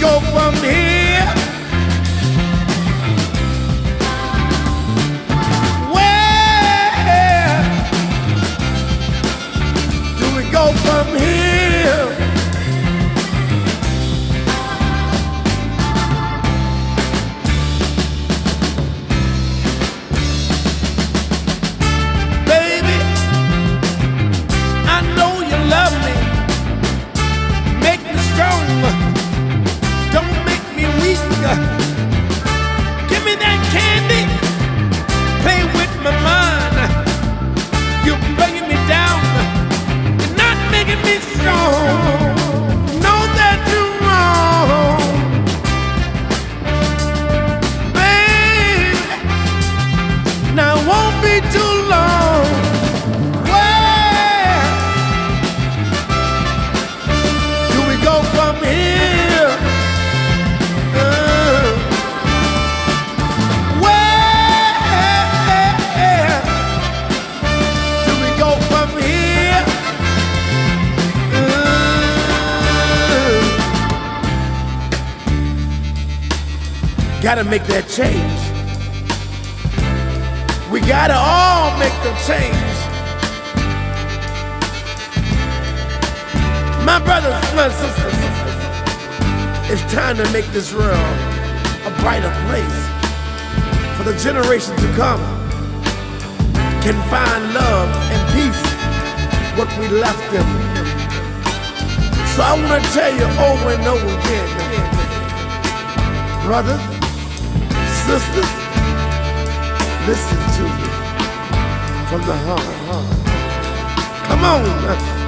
go from here? Where do we go from here? Baby, I know you love me. Make me strong, don't make me weak. Give me that candy, play with my mind. You're bringing me down, you're not making me strong. Know that you're wrong, baby. Now it won't be too long. Where do we go from here? Where do we go from here? Gotta make that change. We gotta all make the change. My brothers, my sisters, it's time to make this world a brighter place for the generation to come can find love and peace what we left them. So I want to tell you over and over again, brothers, sisters, listen to me from the heart. Come on.